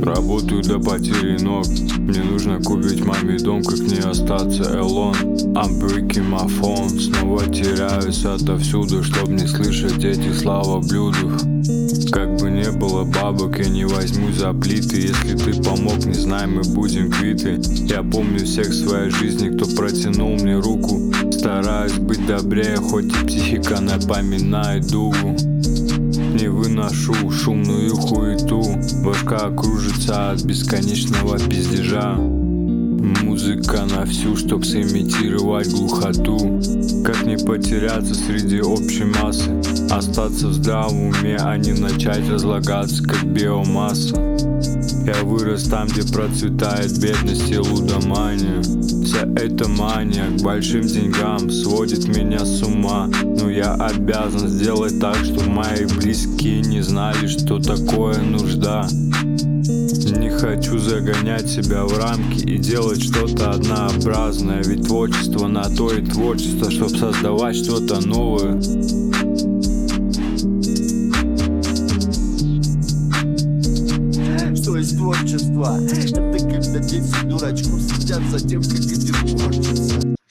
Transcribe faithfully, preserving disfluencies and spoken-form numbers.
Работаю до потери ног. Мне нужно купить маме дом, как не остаться alone. I'm breaking my phone. Снова теряюсь отовсюду, чтоб не слышать эти слова в блюдах. Как бы не было бабок, я не возьмусь за плиты. Если ты помог, не знай, мы будем квиты. Я помню всех в своей жизни, кто протянул мне руку. Стараюсь быть добрее, хоть и психика напоминает дугу. Не выношу шумную хуету. Башка кружится от бесконечного пиздежа. Музыка на всю, чтоб сымитировать глухоту. Как не потеряться среди общей массы? Остаться в здравом уме, а не начать разлагаться, как биомасса. Я вырос там, где процветает бедность и лудомания. Вся эта мания к большим деньгам сводит меня с ума. Но я обязан сделать так, чтобы мои близкие не знали, что такое нужда. Не хочу загонять себя в рамки и делать что-то однообразное. Ведь творчество на то и творчество, чтоб создавать что-то новое. Что есть творчество? Это когда десять дурачков сидят за тем, как эти творчество.